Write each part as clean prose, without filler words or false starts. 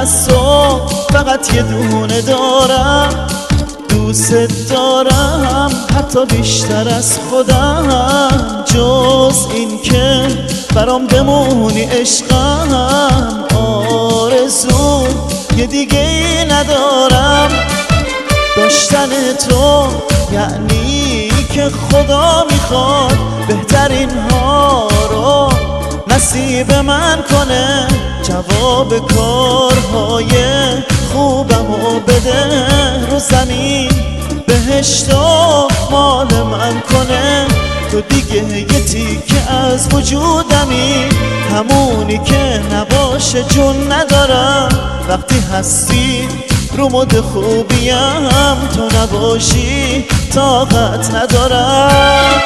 از تو فقط یه دونه دارم، دوست دارم حتی بیشتر از خودم. جز این که برام بمونی عشقم، آرزو یه دیگه ای ندارم. داشتن تو یعنی که خدا میخواد بهترین ها رو نصیب من کنه. جواب کارهای خوبمو بده رو زمین، بهشت و مال من کنه. تو دیگه یه تیکه از وجودمی، همونی که نباشه جون ندارم. وقتی هستی رو مد خوبیم، تو نباشی طاقت ندارم.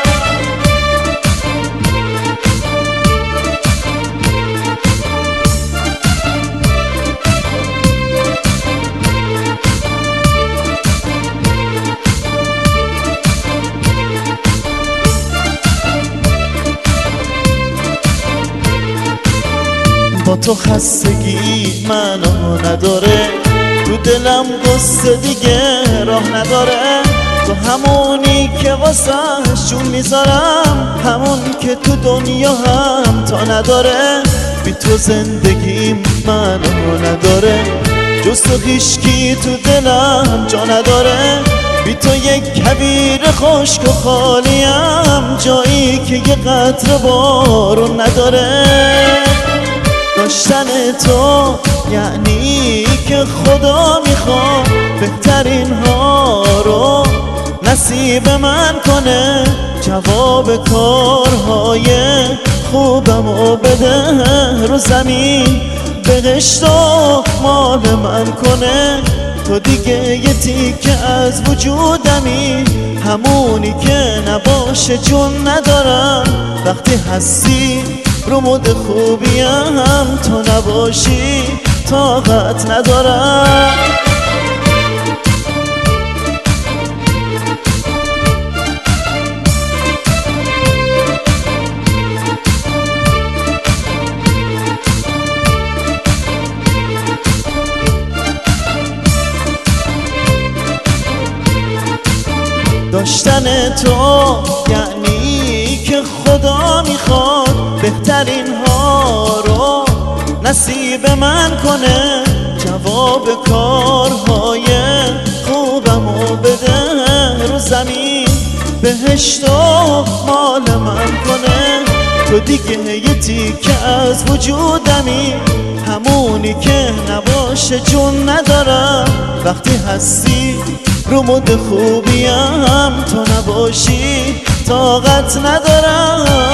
با تو خستگی منو نداره، تو دلم قصه دیگه راه نداره. تو همونی که واسهش جون میذارم، همون که تو دنیا هم تا نداره. بی تو زندگیم منو نداره، جز تو هیچکی تو دلم جا نداره. بی تو یک کویر خشک و خالیم، جایی که یه قطره بارون نداره. داشتن تو یعنی که خدا میخواد بهترین ها رو نصیب من کنه. جواب کارهای خوبمو بده رو زمین، بهشت و مال من کنه. تو دیگه یه تیکه از وجودمی، همونی که نباشه جون ندارم. وقتی هستی رو مد خوبیم، تو نباشی طاقت ندارم. داشتن تو یعنی که خدا میخواد بهترین ها رو نصیب من کنه. جواب کارهای خوبمو بده رو زمین، بهشت و مال من کنه. تو دیگه یه تیکه از وجودمی، همونی که نباشه جون ندارم. وقتی هستی رو مد خوبیم، تو نباشی طاقت ندارم.